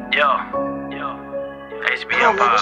HB Empire.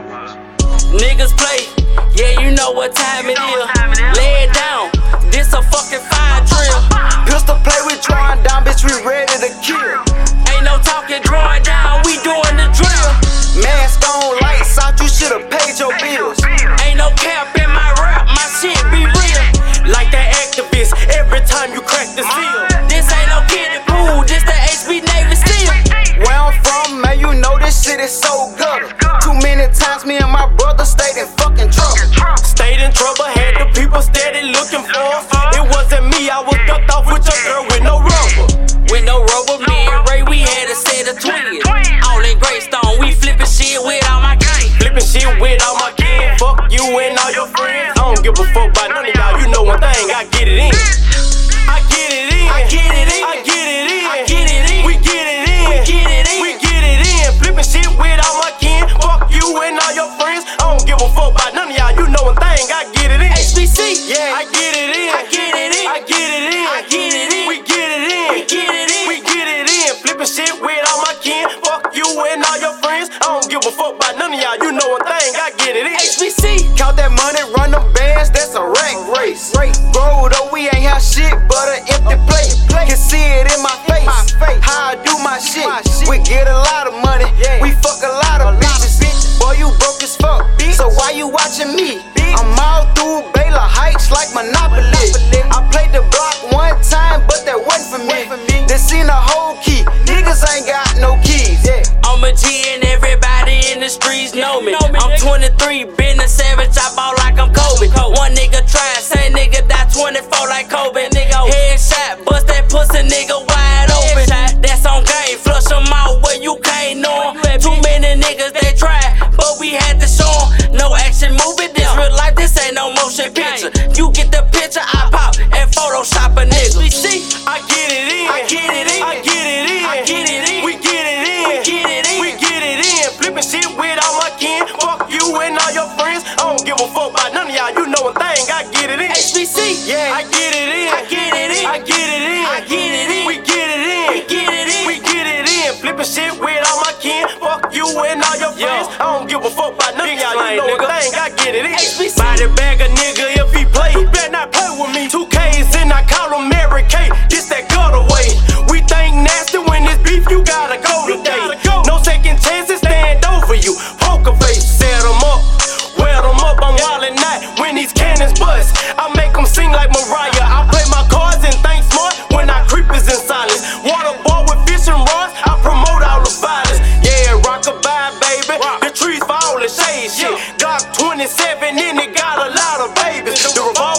Niggas play, yeah, you know what time it is. Lay it down, this a fucking fire drill. Pistol play, we drawing down, bitch, we ready to kill. Ain't no talking, drawing down, we doing the drill. Mask on, lights out, you should've paid your bills. Ain't no cap in my rap, my shit be real. Like that activist, every time you crack the seal. This ain't no kiddie pool, this the HB Navy Steel. Where I'm from, man, you know this shit is so gutter. Too many times me and my brother stayed in fucking trouble. Stayed in trouble, had the people steady looking for us. It wasn't me, I was ducked off with your girl with no rubber. With no rubber, me and Ray, we had a set of 20s. All in Greystone, we flipping shit with all my gang. Flipping shit with all my gang. Fuck you and all your friends. I don't give a fuck about none of y'all, you know one thing, I get it in. I get it in. I get it in. I get it in. I get it in. We get it in. We get it in. We get it in. Flipping shit with all my kin. Fuck you and all your friends. I don't give a fuck about none of y'all, you know one thing, I get it in. HBC, yeah, I get it in. I get it in. I get it in. I get it in. We get it in. We get it in. We get it in. Flipping shit with all my kin. Fuck you and all your friends. I don't give a fuck about none of y'all, you know one thing, I get it in. HBC, count that money, run them bands, that's a rack race. Bro, though we ain't have shit but an empty plate. Can see it in my face, how I do my shit. We get a lot of money, we fuck a lot of bitches. Boy, you broke as fuck, so why you watching me? I'm all through Baylor Heights like Monopoly. I played the block one time, but that wasn't for me. They seen the whole key, niggas ain't got no keys. I'm a G and everybody in the streets know me. I'm 23, been a savage, I ball like I'm Kobe. One nigga try, same nigga die 24 like Kobe. Headshot, bust that pussy nigga wide open. That's on game, flush them out where you can't know 'em. Too many niggas they tried, but we had to show 'em. No action movie, this real life, this ain't no motion picture. You get the picture, I pop and Photoshop a nigga. I get it in. I get it in. I get it in. I get it in. We get it in. We get it in. We get it in. Flipping shit with all my kin. Fuck you and all your friends. I don't give a fuck about none of y'all. You know one thing. I get it in. HBC. Yeah. I get it in. I get it in. I get it in. I get it in. We get it in. We get it in. We get it in. Flipping shit with all my kin. Fuck you and all your friends. I don't give a fuck about none of y'all. You know one thing. I get it in. HBC. Body bag a nigga if he play. You better not play with me. 2 K's and I call him Mary K. This that gutter way. We think nasty when it's beef. You gotta go today. No second chances, stand over you. Poker face, set them up. Wear them up, I'm wildin' night when these cannons bust. I make them sing like Mariah. I play my cards and think smart when I creep is in silence. Water ball with fishing rods, I promote all the violence. Yeah, rock-a-bye, baby. The trees fall and shade shit. Glock 27 and it got a lot of babies. The revolver